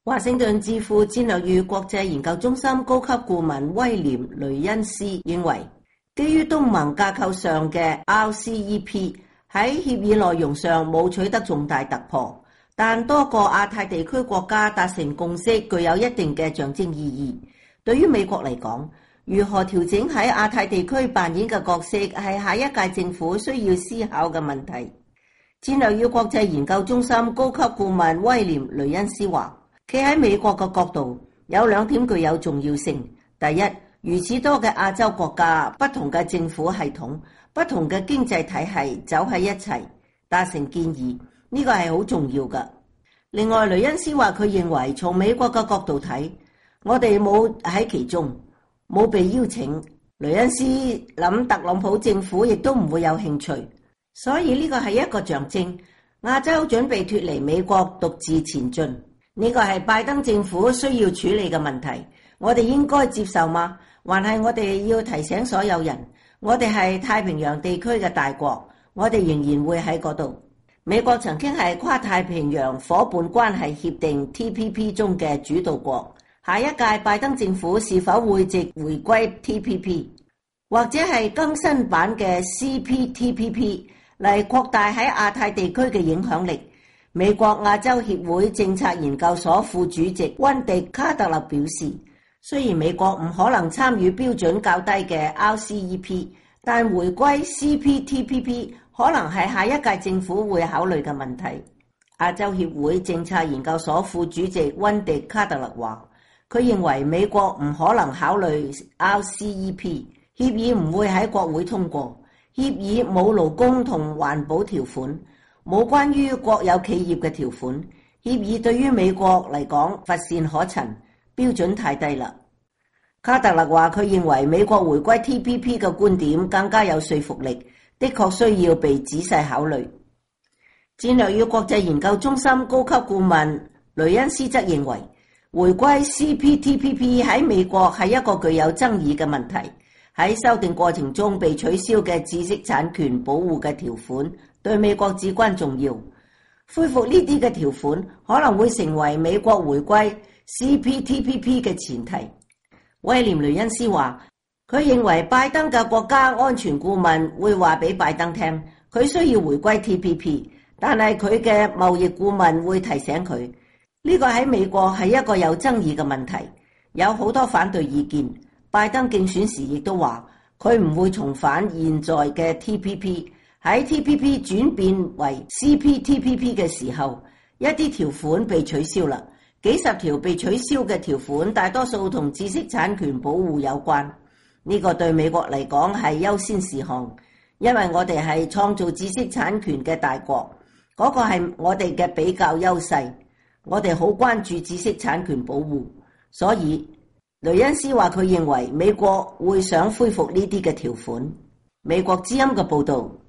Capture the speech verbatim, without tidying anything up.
華盛頓智庫戰略與國際研究中心高級顧問威廉·雷恩斯認為，基於東盟架構上嘅 R C E P 喺協議內容上冇取得重大突破，但多個亞太地區國家達成共識具有一定嘅象徵意義。對於美國嚟講，如何調整喺亞太地區扮演嘅角色係下一屆政府需要思考嘅問題。戰略與國際研究中心高級顧問威廉·雷恩斯話，企喺美國嘅角度，有兩點具有重要性。第一，如此多嘅亞洲國家、不同嘅政府系統、不同嘅經濟體系走喺一齊達成建議，呢個係好重要嘅。另外，雷恩斯話佢認為從美國嘅角度睇，我哋冇喺其中，冇被邀請。雷恩斯諗特朗普政府亦都唔會有興趣，所以呢個係一個象徵。亞洲準備脫離美國獨自前進。呢個係拜登政府需要處理嘅問題，我哋應該接受嗎？還係我哋要提醒所有人，我哋係太平洋地區嘅大國，我哋仍然會喺嗰度。美國曾經係跨太平洋夥伴關係協定 T P P 中嘅主導國，下一屆拜登政府是否會藉回歸 T P P， 或者係更新版嘅 C P T P P 嚟擴大喺亞太地區嘅影響力？美國亞洲協會政策研究所副主席溫迪卡特勒表示，雖然美國唔可能參與標準較低嘅 R C E P， 但回歸 C P T P P 可能係下一屆政府會考慮嘅問題。亞洲協會政策研究所副主席溫迪卡特勒話，佢認為美國唔可能考慮 R C E P， 協議唔會喺國會通過，協議冇勞工同環保條款，冇關於國有企業嘅條款，協議對於美國嚟講乏善可陳，標準太低啦。卡特勒話佢認為美國回歸 T P P 嘅觀點更加有說服力，的確需要被仔細考慮。戰略與國際研究中心高級顧問雷恩斯則認為，回歸 C P T P P 喺美國係一個具有爭議嘅問題，喺修訂過程中被取消嘅知識產權保護嘅條款對美國至關重要，恢復呢啲嘅條款可能會成為美國回歸 C P T P P 嘅前提。威廉雷恩斯話，佢認為拜登嘅國家安全顧問會話俾拜登聽，佢需要回歸 T P P， 但係佢嘅貿易顧問會提醒佢，呢個喺美國係一個有爭議嘅問題，有好多反對意見。拜登競選時亦都話，佢唔會重返現在嘅 T P P。喺 T P P 轉變為 C P T P P 嘅時候，一啲條款被取消啦，幾十條被取消嘅條款大多數同知識產權保護有關。呢個對美國嚟講係優先事項，因為我哋係創造知識產權嘅大國，嗰個係我哋嘅比較優勢，我哋好關注知識產權保護。所以雷恩斯話佢認為美國會想恢復呢啲嘅條款。美國之音嘅報導。